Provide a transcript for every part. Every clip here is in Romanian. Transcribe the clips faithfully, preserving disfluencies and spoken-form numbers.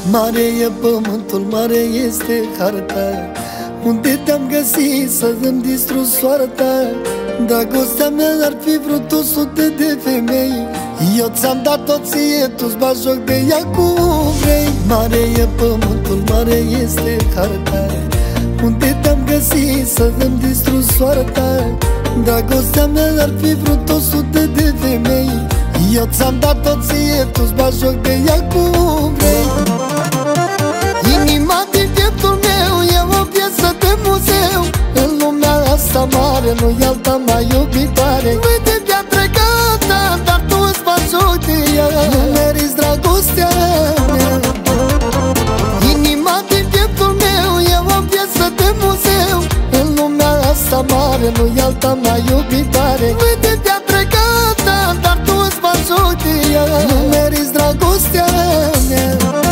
Mare e pământul, mare este harta, unde te-am găsit să-mi distrug soarta. Dragostea mea ar fi vrut o sută de femei, eu ți-am dat-o ție, tu-ți bagi joc de ea cum vrei. Mare e pământul, mare este harta, unde te-am găsit să-mi distrug soarta. Dragostea mea ar fi vrut o sută de femei, eu ți-am dat-o ție, tu-ți bagi joc de ea cum vrei. Inima din pieptul meu e o piesă de muzeu, în lumea asta mare nu-i alta mai iubitoare. Uite piatră gata, dar tu îți faci joc de ea, nu meriți dragostea mea. Inima din pieptul meu e o piesă de muzeu, în lumea asta mare nu-i alta mai iubitoare. Uite piatră gata, dar tu îți faci joc de ea, nu meriți dragostea mea.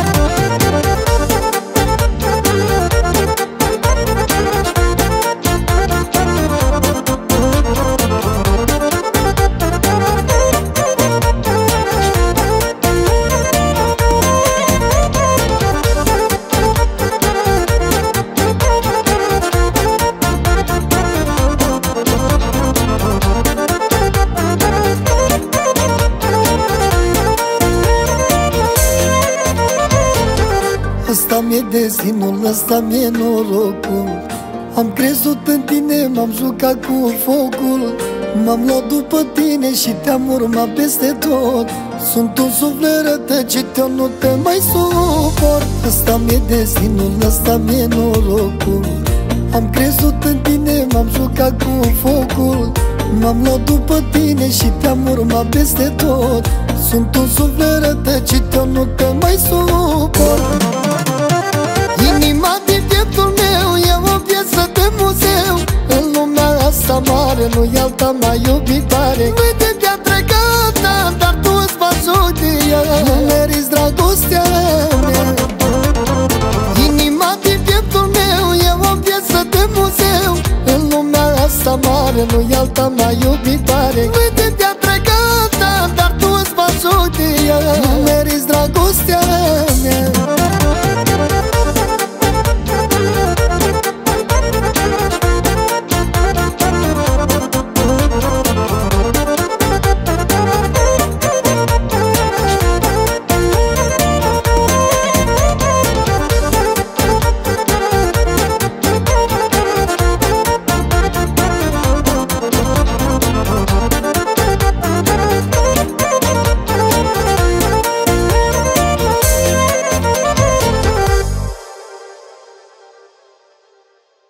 Ăsta mi-e destinul, ăsta mi-e norocul. Am crezut în tine, m-am jucat cu focul. M-am luat după tine și te-am urmat peste tot. Sunt un suflet rătăcit, eu nu te mai suport. Ăsta mi-e destinul, ăsta mi-e norocul. Am crezut în tine, m-am jucat cu focul. M-am luat după tine și te-am urmat peste tot. Sunt un suflet rătăcit, eu nu te mai suport. Inima din pieptul meu e o piesă de muzeu, în lumea asta mare nu-i alta mai iubitoare. Uite piatră gata, dar tu îți faci joc de ea, nu meriți dragostea mea. Inima din pieptul meu e o piesă de muzeu, în lumea asta mare nu-i alta mai iubitoare. Uite piatră gata, dar tu îți faci joc de ea, nu meriți dragostea mea.